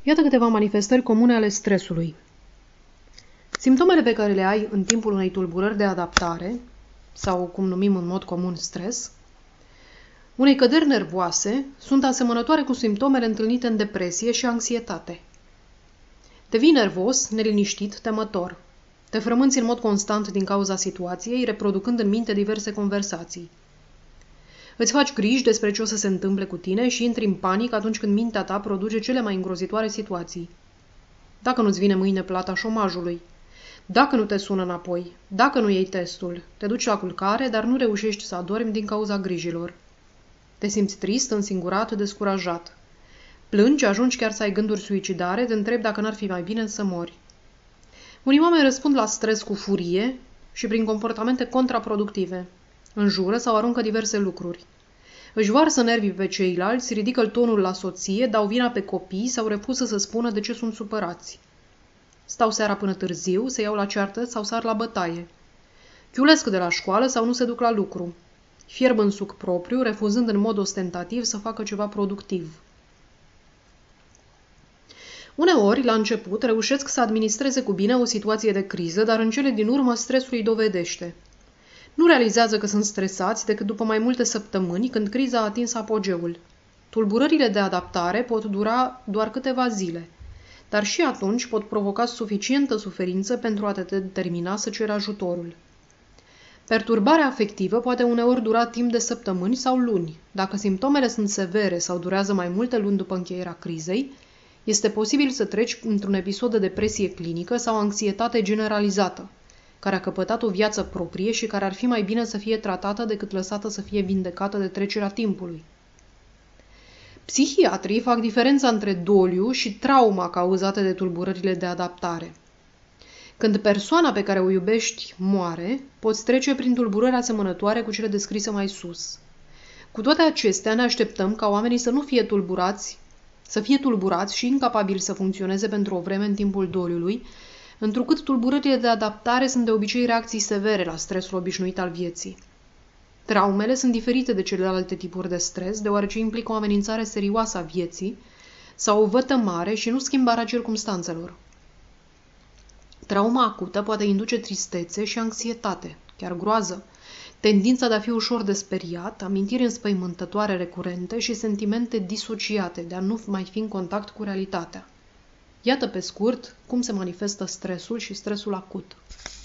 Iată câteva manifestări comune ale stresului. Simptomele pe care le ai în timpul unei tulburări de adaptare, sau cum numim în mod comun stres, unei căderi nervoase, sunt asemănătoare cu simptomele întâlnite în depresie și anxietate. Devii nervos, neliniștit, temător. Te frămânți în mod constant din cauza situației, reproducând în minte diverse conversații. Îți faci griji despre ce o să se întâmple cu tine și intri în panică atunci când mintea ta produce cele mai îngrozitoare situații. Dacă nu-ți vine mâine plata șomajului, dacă nu te sună înapoi, dacă nu iei testul, te duci la culcare, dar nu reușești să adormi din cauza grijilor. Te simți trist, însingurat, descurajat. Plângi, ajungi chiar să ai gânduri suicidare, te întrebi dacă n-ar fi mai bine să mori. Unii oameni răspund la stres cu furie și prin comportamente contraproductive. Înjură sau aruncă diverse lucruri. Își varsă nervii pe ceilalți, ridică tonul la soție, dau vina pe copii sau refuză să spună de ce sunt supărați. Stau seara până târziu, se iau la ceartă sau sar la bătaie. Chiulesc de la școală sau nu se duc la lucru. Fierb în suc propriu, refuzând în mod ostentativ să facă ceva productiv. Uneori, la început, reușesc să administreze cu bine o situație de criză, dar în cele din urmă stresul îi dovedește. Nu realizează că sunt stresați decât după mai multe săptămâni, când criza a atins apogeul. Tulburările de adaptare pot dura doar câteva zile, dar și atunci pot provoca suficientă suferință pentru a te determina să ceri ajutorul. Perturbarea afectivă poate uneori dura timp de săptămâni sau luni. Dacă simptomele sunt severe sau durează mai multe luni după încheierea crizei, este posibil să treci într-un episod de depresie clinică sau anxietate generalizată, care a căpătat o viață proprie și care ar fi mai bine să fie tratată decât lăsată să fie vindecată de trecerea timpului. Psihiatrii fac diferența între doliu și trauma cauzate de tulburările de adaptare. Când persoana pe care o iubești moare, poți trece prin tulburări asemănătoare cu cele descrise mai sus. Cu toate acestea, ne așteptăm ca oamenii să fie tulburați și incapabili să funcționeze pentru o vreme în timpul doliului, întrucât tulburările de adaptare sunt de obicei reacții severe la stresul obișnuit al vieții. Traumele sunt diferite de celelalte tipuri de stres, deoarece implică o amenințare serioasă a vieții sau o vătămare și nu schimbarea circumstanțelor. Trauma acută poate induce tristețe și anxietate, chiar groază, tendința de a fi ușor de speriat, amintiri înspăimântătoare recurente și sentimente disociate, de a nu mai fi în contact cu realitatea. Iată pe scurt cum se manifestă stresul și stresul acut.